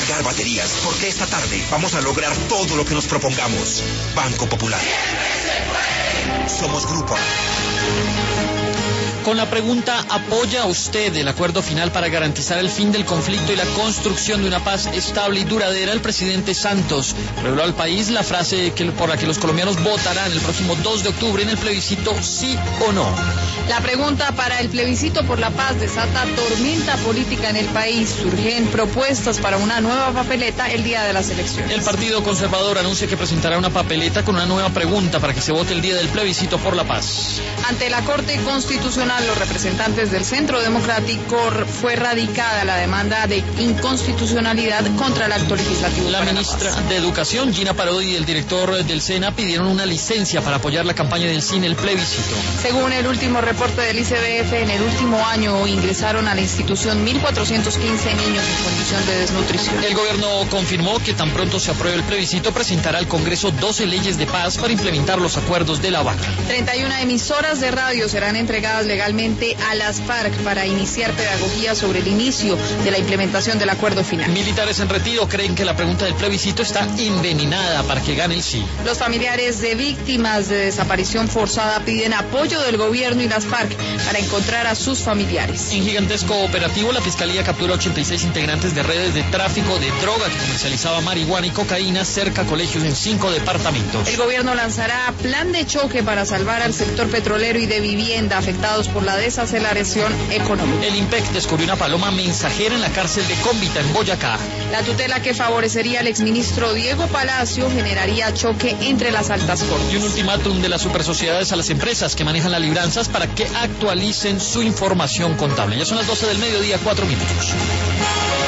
cargar baterías, porque esta tarde vamos a lograr todo lo que nos propongamos. Banco Popular. Somos Grupo. Con la pregunta, ¿apoya usted el acuerdo final para garantizar el fin del conflicto y la construcción de una paz estable y duradera? El presidente Santos reveló al país la frase por la que los colombianos votarán el próximo 2 de octubre en el plebiscito sí o no. La pregunta para el plebiscito por la paz desata tormenta política en el país. Surgen propuestas para una nueva papeleta el día de las elecciones. El Partido Conservador anuncia que presentará una papeleta con una nueva pregunta para que se vote el día del plebiscito por la paz. Ante la Corte Constitucional, los representantes del Centro Democrático fue radicada la demanda de inconstitucionalidad contra el acto legislativo. La ministra de Educación, Gina Parodi, y el director del SENA pidieron una licencia para apoyar la campaña del sí en el plebiscito. Según el último reporte del ICBF, en el último año ingresaron a la institución 1.415 niños en condición de desnutrición. El gobierno confirmó que tan pronto se apruebe el plebiscito, presentará al Congreso 12 leyes de paz para implementar los acuerdos de La Habana. 31 emisoras de radio serán entregadas legalmente a las FARC para iniciar pedagogía sobre el inicio de la implementación del acuerdo final. Militares en retiro creen que la pregunta del plebiscito está envenenada para que gane el sí. Los familiares de víctimas de desaparición forzada piden apoyo del gobierno y las FARC para encontrar a sus familiares. En gigantesco operativo, la Fiscalía capturó 86 integrantes de redes de tráfico de droga que comercializaba marihuana y cocaína cerca a colegios en 5 departamentos. El gobierno lanzará plan de choque para salvar al sector petrolero y de vivienda afectados por la desaceleración económica. El IMPEC descubrió una paloma mensajera en la cárcel de Cómbita, en Boyacá. La tutela que favorecería al exministro Diego Palacio generaría choque entre las altas cortes. Y un ultimátum de las supersociedades a las empresas que manejan las libranzas para que actualicen su información contable. Ya son las 12 del mediodía, 4 minutos.